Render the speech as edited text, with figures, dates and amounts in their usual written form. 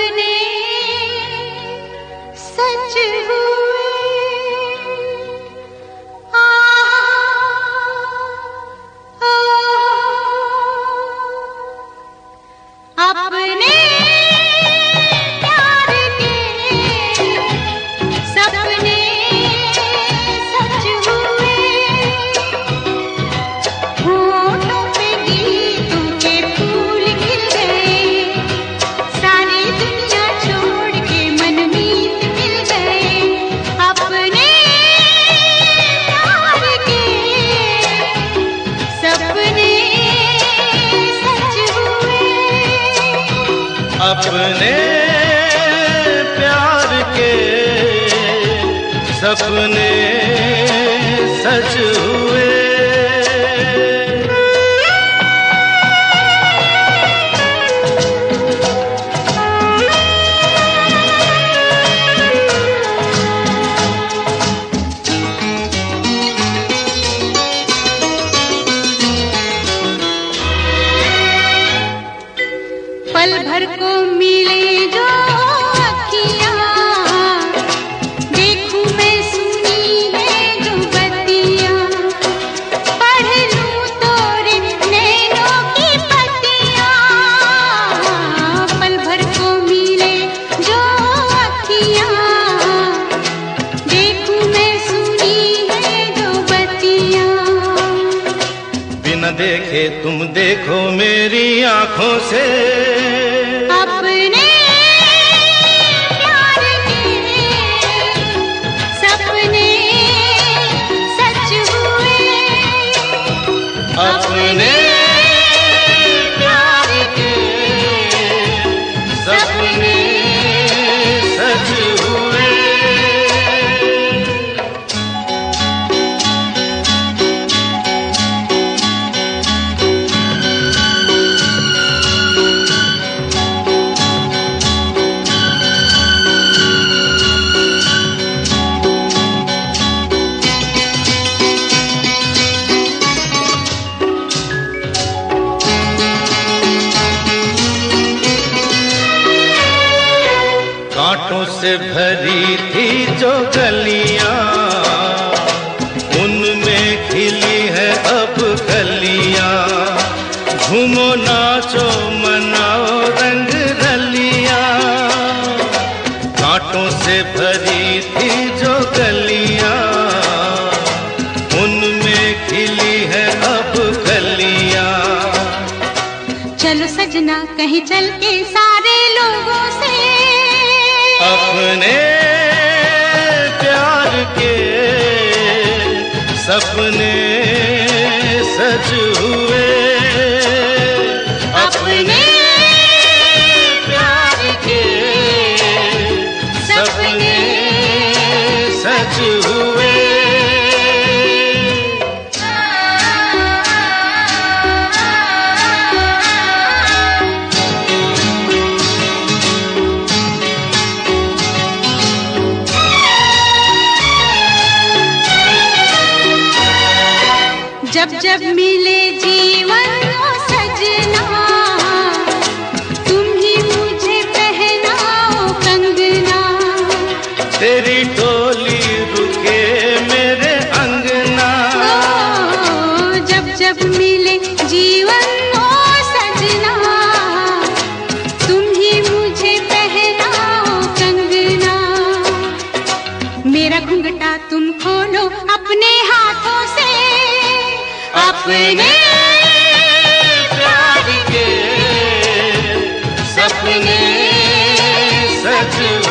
सपने सच हुए। अपने प्यार के सपने सच हुए। होठों पे गीतों के फूल खिल गए। सारी दुनिया छोड़ के मनमीत मिल गए। अपने प्यार के सपने सच हुए। अपने प्यार के सपने सच हुए। पल भर को मिले जो अखियाँ, देखूं मैं सुनी है जो बत्तियाँ। पढ़ लूं तोरे नैनों की पत्तियाँ। पल भर को मिले जो अखियाँ, देखूं मैं सुनी है जो बत्तियाँ। बिना देखे तुम देखो मेरी आंखों से। अपने प्यार के सपने सच हुए। अपने प्यार के सपने सच हुए। कांटों से भरी थी जो गलियां, उनमें खिली है अब कलियां। झूमो नाचो मनाओ रंग रलियां। कांटों से भरी थी जो गलियां, उनमें खिली है अब कलियां। चलो सजना कहीं चल के सारे लोगों से अपने प्यार के सपने सच हुए। अपने प्यार के सपने सच हुए। जब जब मिले जीवन ओ सजना, तुम ही मुझे पहनाओ कंगना। तेरी टोली रुके मेरे अंगना। जब जब मिले जीवन ओ सजना, तुम ही मुझे पहनाओ कंगना। मेरा घूंघटा तुम खोलो अपने हाथों से। अपने प्यार के सपने सच